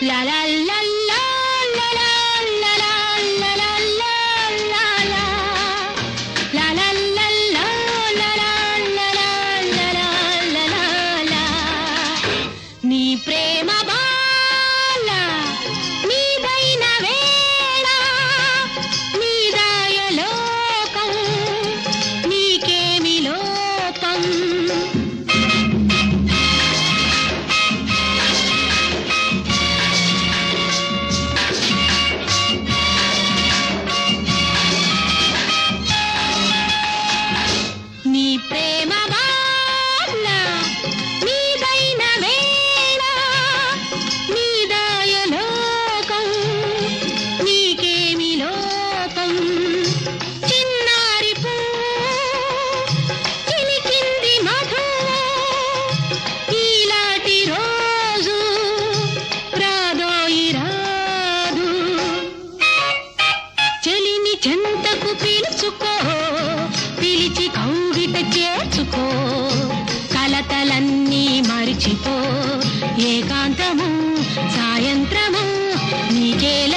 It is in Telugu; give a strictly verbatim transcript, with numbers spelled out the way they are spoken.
లా లా లా లా లా లా లా లా లా లా లా లా. లా లా లా లా లా లా లా లా లా లా లా. నీ ప్రేమ బాల నీదైన వేళ నీ దయలోకం నీకేమి లోపం. నీ ప్రేమ బాల నీదైన వేళ నీ దయలోకం నీకేమి లోపం. చిన్నారి చిలికింది మధువు ఈలాటి రోజు రాదోయి రాదు. చెలిని చెంతకు పిలుచుకో పిలిచి కౌగిట చేర్చుకో కలతలన్నీ మరిచిపో ఏకాంతము సాయంత్రము నీకే